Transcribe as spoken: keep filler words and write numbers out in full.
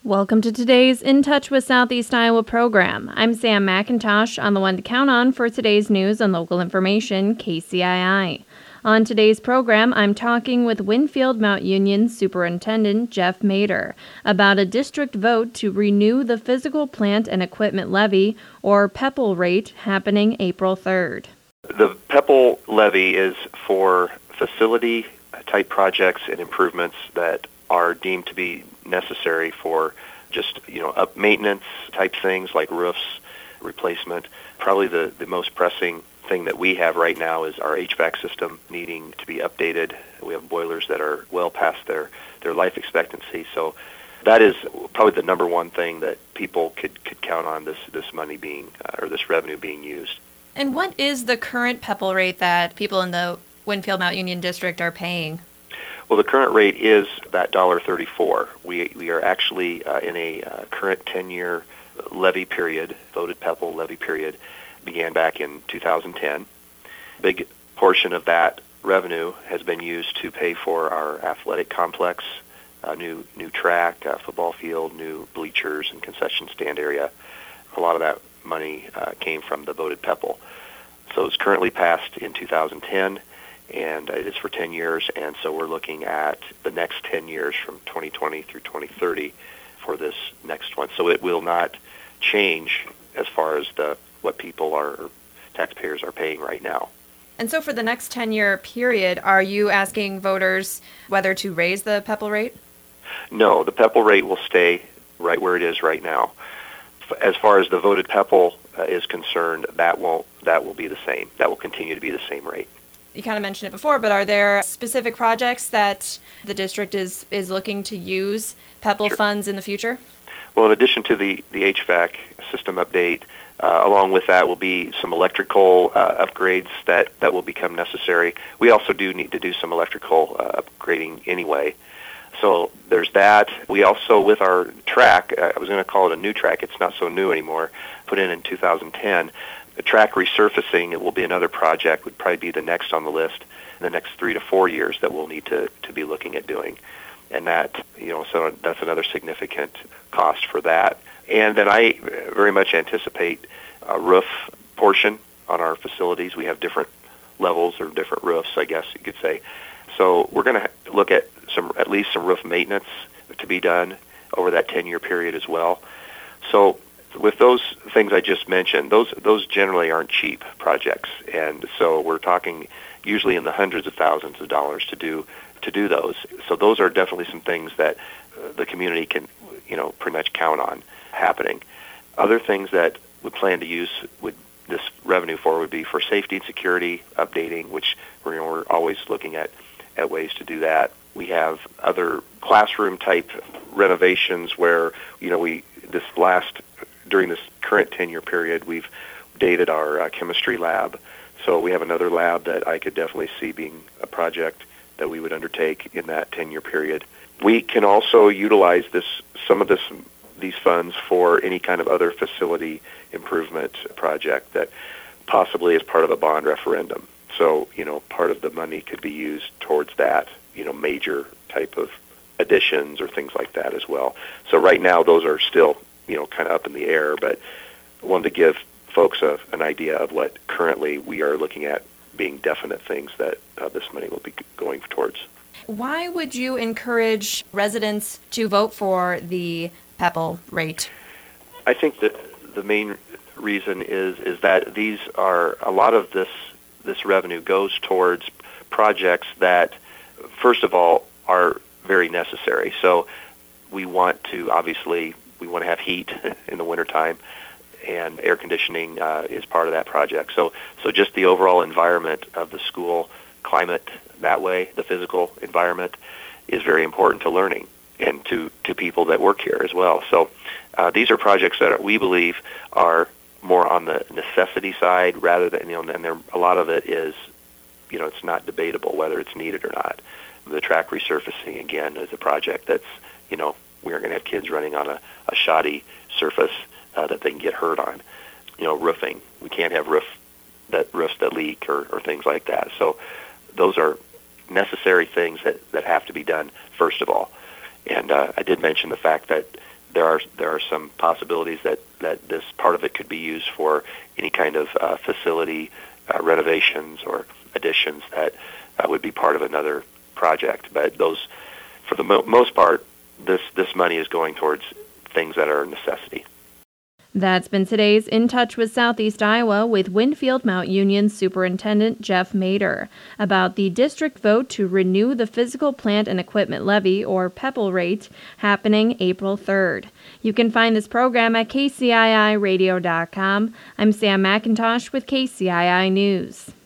Welcome to today's In Touch with Southeast Iowa program. I'm Sam McIntosh on the one to count on for today's news and local information, K C I I. On today's program, I'm talking with Winfield Mount Union Superintendent Jeff Mader about a district vote to renew the Physical Plant and Equipment Levy, or PEPL rate, happening April third. The PEPL levy is for facility-type projects and improvements that are deemed to be necessary for just, you know, up maintenance type things like roofs, replacement. Probably the, the most pressing thing that we have right now is our H V A C system needing to be updated. We have boilers that are well past their, their life expectancy. So that is probably the number one thing that people could, could count on this, this money being, uh, or this revenue being used. And what is the current PEPL rate that people in the Winfield Mount Union District are paying? Well, the current rate is that one dollar thirty-four. We we are actually uh, in a uh, current ten-year levy period, voted PEPL levy period, began back in two thousand ten. A big portion of that revenue has been used to pay for our athletic complex, uh, new new track, uh, football field, new bleachers, and concession stand area. A lot of that money uh, came from the voted PEPL. So it's currently passed in two thousand ten. And it is for ten years, and so we're looking at the next ten years from twenty twenty through twenty thirty for this next one. So it will not change as far as the what people are, taxpayers are paying right now. And so for the next ten-year period, are you asking voters whether to raise the PEPL rate? No, the PEPL rate will stay right where it is right now. As far as the voted PEPL uh, is concerned, that won't that will be the same. That will continue to be the same rate. You kind of mentioned it before, but are there specific projects that the district is, is looking to use PEPL Sure. funds in the future? Well, in addition to the, the H V A C system update, uh, along with that will be some electrical uh, upgrades that, that will become necessary. We also do need to do some electrical uh, upgrading anyway. So there's that. We also, with our track, uh, I was going to call it a new track. It's not so new anymore, put in in two thousand ten. The track resurfacing, it will be another project, would probably be the next on the list in the next three to four years that we'll need to, to be looking at doing. And that, you know, so that's another significant cost for that. And then I very much anticipate a roof portion on our facilities. We have different levels or different roofs, I guess you could say. So we're going to look at some, at least some roof maintenance to be done over that ten-year period as well. So with those things I just mentioned, those those generally aren't cheap projects, and so we're talking usually in the hundreds of thousands of dollars to do to do those. So those are definitely some things that uh, the community can, you know, pretty much count on happening. Other things that we plan to use with this revenue for would be for safety and security updating, which we're, you know, we're always looking at at ways to do that. We have other classroom type renovations where, you know, we this last during this current ten-year period, we've dated our uh, chemistry lab. So we have another lab that I could definitely see being a project that we would undertake in that ten-year period. We can also utilize this some of this these funds for any kind of other facility improvement project that possibly is part of a bond referendum. So, you know, part of the money could be used towards that, you know, major type of additions or things like that as well. So right now, those are still, you know, kind of up in the air, but I wanted to give folks a, an idea of what currently we are looking at being definite things that uh, this money will be going towards. Why would you encourage residents to vote for the PEPL rate? I think that the main reason is is that these are a lot of this this revenue goes towards projects that, first of all, are very necessary. So we want to obviously we want to have heat in the wintertime, and air conditioning uh, is part of that project. So so just the overall environment of the school climate that way, the physical environment, is very important to learning and to, to people that work here as well. So uh, these are projects that are, we believe are more on the necessity side rather than, you know, and there, a lot of it is, you know, it's not debatable whether it's needed or not. The track resurfacing, again, is a project that's, you know, we aren't going to have kids running on a, a shoddy surface uh, that they can get hurt on. You know, roofing, we can't have roof that roofs that leak or, or things like that. So those are necessary things that, that have to be done first of all. And uh, I did mention the fact that there are there are some possibilities that, that this part of it could be used for any kind of uh, facility uh, renovations or additions that uh, would be part of another project. But those, for the mo- most part, this this money is going towards things that are a necessity. That's been today's In Touch with Southeast Iowa with Winfield Mount Union Superintendent Jeff Mader about the district vote to renew the Physical Plant and Equipment Levy, or PEPL rate, happening April third. You can find this program at K C I I radio dot com. I'm Sam McIntosh with K C I I News.